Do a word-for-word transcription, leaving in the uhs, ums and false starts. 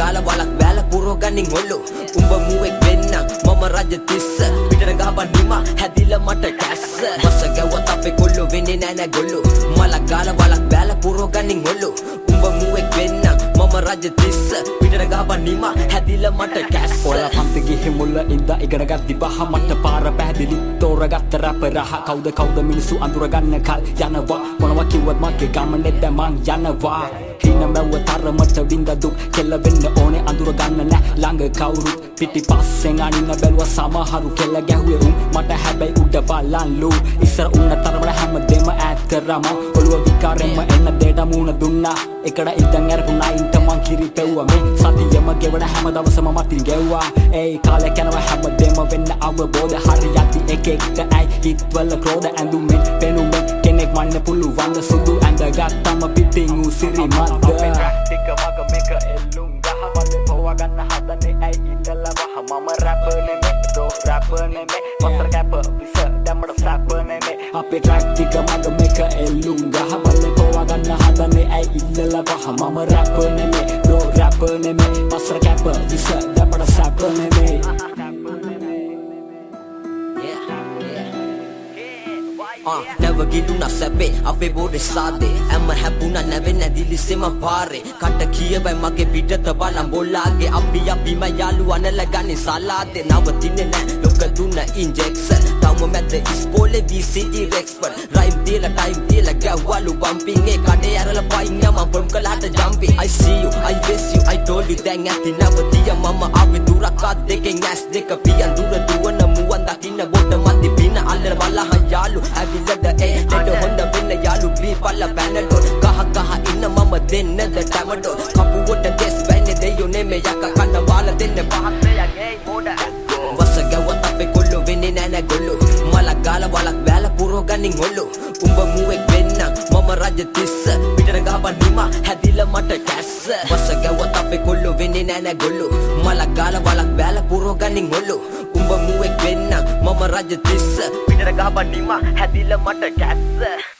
ගාල වලක් වැල පුරෝගනින් ඔල්ලු උඹ මුවෙක් වෙන්න මම රජ තිස්ස පිටර ගහපන් නිමා හැදිලා මට කැස්ස වස ගැව්වත් අපේ කොල්ලෝ වෙන්නේ නෑ නෑ ගොල්ලෝ මලක් ගාල වලක් වැල පුරෝගනින් ඔල්ලු උඹ මුවෙක් වෙන්න මම රජ තිස්ස පිටර ගහපන් නිමා හැදිලා මට කැස්ස ඔයා පන්ති ගිහින් මුල්ල ඉඳලා ඉගෙන ගත්ති බහ මට පාර පැහැදිලි තෝරගත්ත රැපරහ කවුද කවුද මිනිස්සු අඳුරගන්න කල් යනවා මොනවා කිව්වත් මගේ ගමනේ දැන් මං යනවා හින මැව්ව තරමට වින්ද දුක් කෙල්ල වෙන්න ඕනේ අඳුර ගන්න නෑ ළඟ කවුරුත් පිටිපස්සෙන් අනින්න බැලුවා සමහරු කෙල්ල ගැහුවේ උන් මට හැබැයි උඩ බලන්ලු ඉස්සර උන්න තරමට හැමදේම ඈත් කරාම ඔළුව විකාරෙන්ම එන්න දෙඩ මූණ දුන්නා එකට ඉඳන් අරපුණා ඉන්ට මං කිරි පෙව්වා මේ සතියෙම ගෙවන හැම දවසම මතින් ගැව්වා ඒ කාලේ යනවා හැමදේම වෙන්න අවබෝධ හරියටි එක එක්ක ඇයි හිටවල ක්‍රෝධ ඇඳුමෙන් පෙනුමෙන් කෙනෙක් මන්න පුළුවන් සුදු ඇඳගත්තම පිටින් උසිරි මත ටික වග මේක එල්ලුම් ගහවල පොවා ගන්න හදන්නේ ඇයි ඉඳලා වහ මම රැපර් නෙමෙයි රෝ රැපර් නෙමෙයි මස්ටර් කැප විස දැම්මඩ සැපර් නෙමෙයි අපේ ට්‍රැක් ටික මග මේක එල්ලුම් ගහවල පොවා ගන්න හදන්නේ ඇයි ඉඳලා වහ මම රැපර් නෙමෙයි රෝ රැපර් නෙමෙයි මස්ටර් කැප විස දැම්මඩ සැපර් නෙමෙයි Uh, never giduna sabe ape bode sade amma habuna nave nadili sema pare katta kiyawai mage pidata balan bolage abi abi ma yalu anala gane salade nawatinne na lokal dunna injection tawma madde ispole vcd expert rhyme dela time dela gawalu bumping e kade arala painna ma from kalata jumping I see you I miss you I told you then ati nawatiya mama ave duraka deken as deka piyan dura duwana muwan dakinna botta mati pina allera balahan yalu avillada e dedo honda venna yalu bi palla panado kaha kaha inna mama denna da tamado kapuwata des venne deyo neme yakka kanna wala denne pahattayan ei moda wasa gawat ape kollo venne nana gollo mala gala walak wala puroganin hollo umba muwek venna mama raja tissa pitara gaban nima hadila mata kass wasa gawat ape kollo venne nana gollo mala gala walak wala puroganin hollo umba muwek venna mama raja tissa pitara gaban nima hadila mata kass